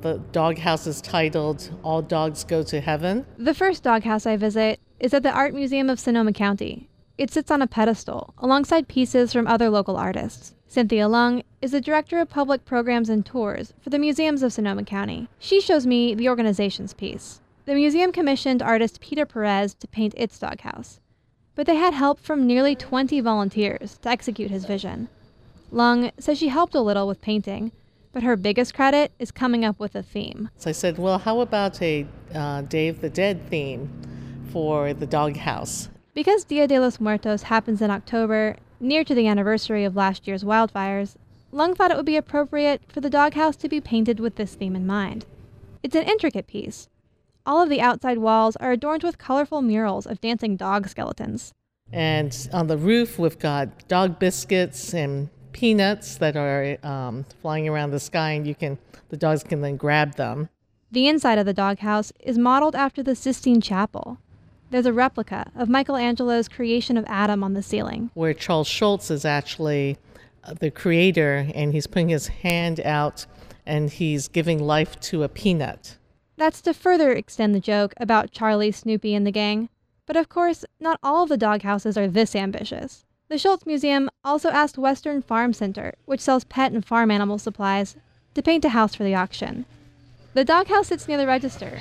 The doghouse is titled All Dogs Go to Heaven. The first doghouse I visit is at the Art Museum of Sonoma County. It sits on a pedestal, alongside pieces from other local artists. Cynthia Lung is the Director of Public Programs and Tours for the Museums of Sonoma County. She shows me the organization's piece. The museum commissioned artist Peter Perez to paint its doghouse, but they had help from nearly 20 volunteers to execute his vision. Lung says she helped a little with painting, but her biggest credit is coming up with a theme. So I said, well, how about a Day of the Dead theme for the doghouse? Because Dia de los Muertos happens in October, near to the anniversary of last year's wildfires, Lung thought it would be appropriate for the doghouse to be painted with this theme in mind. It's an intricate piece. All of the outside walls are adorned with colorful murals of dancing dog skeletons. And on the roof, we've got dog biscuits and peanuts that are flying around the sky, and the dogs can then grab them. The inside of the doghouse is modeled after the Sistine Chapel. There's a replica of Michelangelo's creation of Adam on the ceiling, where Charles Schultz is actually the creator, and he's putting his hand out and he's giving life to a peanut. That's to further extend the joke about Charlie, Snoopy, and the gang. But of course, not all of the doghouses are this ambitious. The Schultz Museum also asked Western Farm Center, which sells pet and farm animal supplies, to paint a house for the auction. The doghouse sits near the register.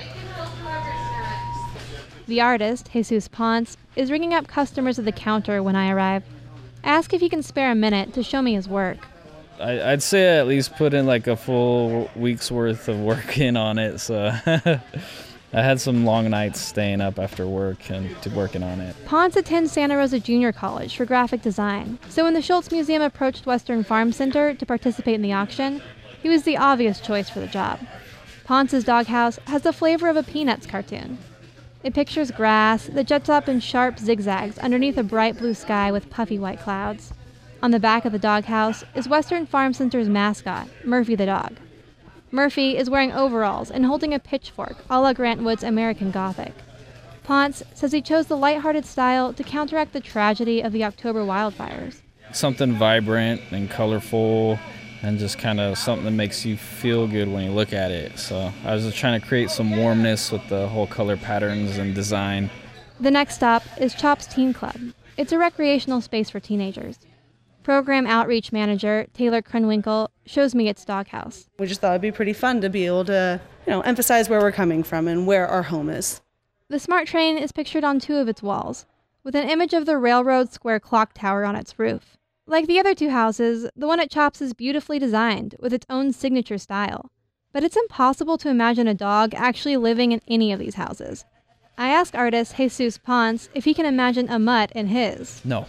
The artist, Jesus Ponce, is ringing up customers at the counter when I arrive. I ask if he can spare a minute to show me his work. I'd say I at least put in like a full week's worth of work in on it, so I had some long nights staying up after work and working on it. Ponce attends Santa Rosa Junior College for graphic design, so when the Schultz Museum approached Western Farm Center to participate in the auction, he was the obvious choice for the job. Ponce's doghouse has the flavor of a Peanuts cartoon. It pictures grass that juts up in sharp zigzags underneath a bright blue sky with puffy white clouds. On the back of the doghouse is Western Farm Center's mascot, Murphy the dog. Murphy is wearing overalls and holding a pitchfork a la Grant Wood's American Gothic. Ponce says he chose the lighthearted style to counteract the tragedy of the October wildfires. Something vibrant and colorful and just kind of something that makes you feel good when you look at it. So I was just trying to create some warmness with the whole color patterns and design. The next stop is Chops Teen Club. It's a recreational space for teenagers. Program Outreach Manager Taylor Krenwinkel shows me its doghouse. We just thought it'd be pretty fun to be able to, emphasize where we're coming from and where our home is. The Smart Train is pictured on 2 of its walls, with an image of the Railroad Square clock tower on its roof. Like the other 2 houses, the one at Chops is beautifully designed with its own signature style. But it's impossible to imagine a dog actually living in any of these houses. I ask artist Jesus Ponce if he can imagine a mutt in his. No.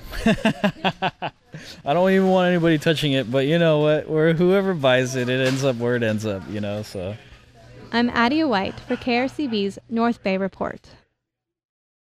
I don't even want anybody touching it, but you know what? Whoever buys it, it ends up where it ends up, so. I'm Adia White for KRCB's North Bay Report.